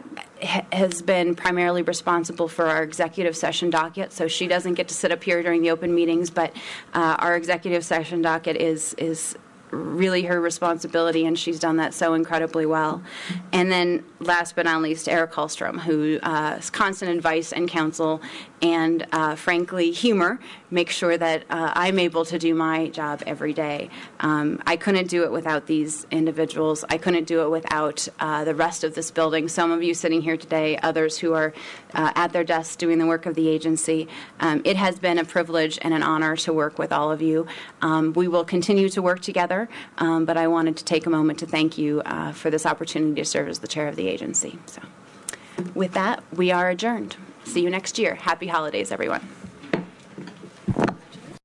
has been primarily responsible for our executive session docket, so she doesn't get to sit up here during the open meetings, but our executive session docket is really her responsibility, and she's done that so incredibly well. And then last but not least, Eric Hallstrom, whose constant advice and counsel and, frankly, humor make sure that I'm able to do my job every day. I couldn't do it without these individuals. I couldn't do it without the rest of this building. Some of you sitting here today, others who are at their desks doing the work of the agency. It has been a privilege and an honor to work with all of you. We will continue to work together, but I wanted to take a moment to thank you for this opportunity to serve as the chair of the agency. So, with that, we are adjourned. See you next year. Happy holidays, everyone.